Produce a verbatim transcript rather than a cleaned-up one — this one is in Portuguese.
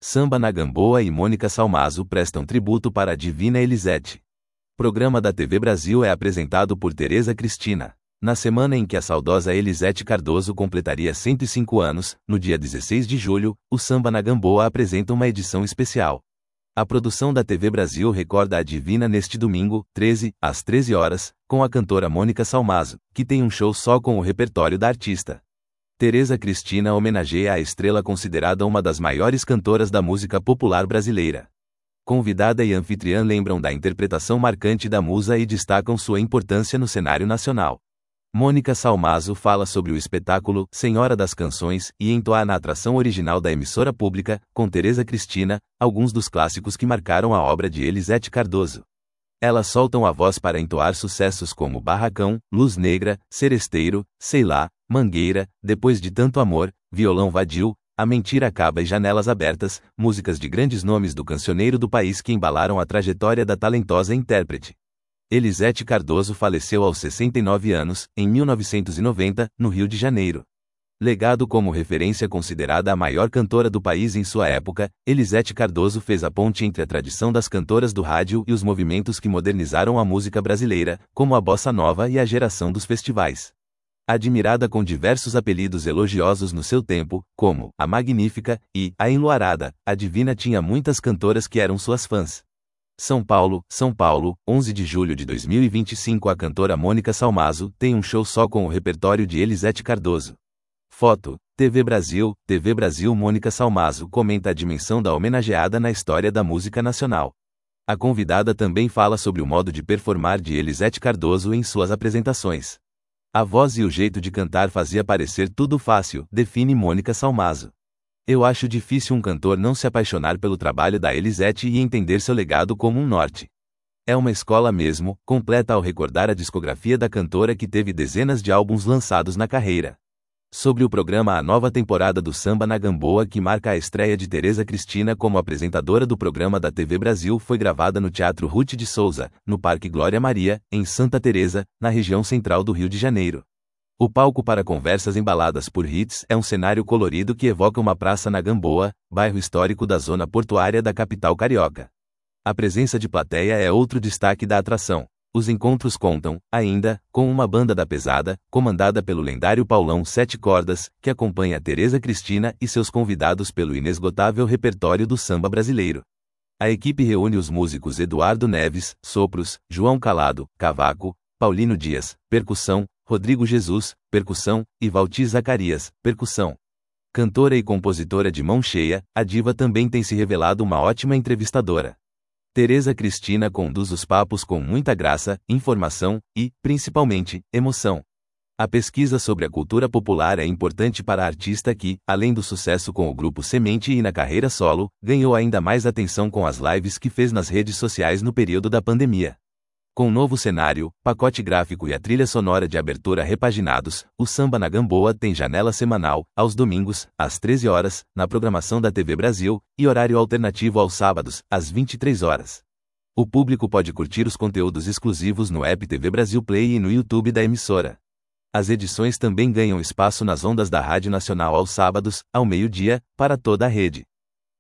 Samba na Gamboa e Mônica Salmazo prestam tributo para a Divina Elisete. Programa da T V Brasil é apresentado por Tereza Cristina. Na semana em que a saudosa Elisete Cardoso completaria cento e cinco anos, no dia dezesseis de julho, o Samba na Gamboa apresenta uma edição especial. A produção da T V Brasil recorda a Divina neste domingo, treze, às treze horas, com a cantora Mônica Salmazo, que tem um show só com o repertório da artista. Tereza Cristina homenageia a estrela considerada uma das maiores cantoras da música popular brasileira. Convidada e anfitriã lembram da interpretação marcante da musa e destacam sua importância no cenário nacional. Mônica Salmazo fala sobre o espetáculo Senhora das Canções e entoa na atração original da emissora pública, com Tereza Cristina, alguns dos clássicos que marcaram a obra de Elisete Cardoso. Elas soltam a voz para entoar sucessos como Barracão, Luz Negra, Seresteiro, Sei Lá, Mangueira, Depois de Tanto Amor, Violão Vadio, A Mentira Acaba e Janelas Abertas, músicas de grandes nomes do cancioneiro do país que embalaram a trajetória da talentosa intérprete. Elisete Cardoso faleceu aos sessenta e nove anos, em mil novecentos e noventa, no Rio de Janeiro. Legado como referência considerada a maior cantora do país em sua época, Elisete Cardoso fez a ponte entre a tradição das cantoras do rádio e os movimentos que modernizaram a música brasileira, como a bossa nova e a geração dos festivais. Admirada com diversos apelidos elogiosos no seu tempo, como a Magnífica e a Enluarada, a Divina tinha muitas cantoras que eram suas fãs. São Paulo, São Paulo, onze de julho de dois mil e vinte e cinco. A cantora Mônica Salmazo tem um show só com o repertório de Elisete Cardoso. Foto, T V Brasil, T V Brasil. Mônica Salmazo comenta a dimensão da homenageada na história da música nacional. A convidada também fala sobre o modo de performar de Elisete Cardoso em suas apresentações. A voz e o jeito de cantar fazia parecer tudo fácil, define Mônica Salmazo. Eu acho difícil um cantor não se apaixonar pelo trabalho da Elisete e entender seu legado como um norte. É uma escola mesmo, completa ao recordar a discografia da cantora que teve dezenas de álbuns lançados na carreira. Sobre o programa A nova temporada do Samba na Gamboa, que marca a estreia de Tereza Cristina como apresentadora do programa da T V Brasil, foi gravada no Teatro Ruth de Souza, no Parque Glória Maria, em Santa Teresa, na região central do Rio de Janeiro. O palco para conversas embaladas por hits é um cenário colorido que evoca uma praça na Gamboa, bairro histórico da zona portuária da capital carioca. A presença de plateia é outro destaque da atração. Os encontros contam, ainda, com uma banda da pesada, comandada pelo lendário Paulão Sete Cordas, que acompanha Tereza Cristina e seus convidados pelo inesgotável repertório do samba brasileiro. A equipe reúne os músicos Eduardo Neves, sopros, João Calado, cavaco, Paulino Dias, percussão, Rodrigo Jesus, percussão, e Valtir Zacarias, percussão. Cantora e compositora de mão cheia, a diva também tem se revelado uma ótima entrevistadora. Tereza Cristina conduz os papos com muita graça, informação e, principalmente, emoção. A pesquisa sobre a cultura popular é importante para a artista que, além do sucesso com o grupo Semente e na carreira solo, ganhou ainda mais atenção com as lives que fez nas redes sociais no período da pandemia. Com novo cenário, pacote gráfico e a trilha sonora de abertura repaginados, o Samba na Gamboa tem janela semanal, aos domingos, às treze horas, na programação da T V Brasil, e horário alternativo aos sábados, às vinte e três horas. O público pode curtir os conteúdos exclusivos no app T V Brasil Play e no YouTube da emissora. As edições também ganham espaço nas ondas da Rádio Nacional aos sábados, ao meio-dia, para toda a rede.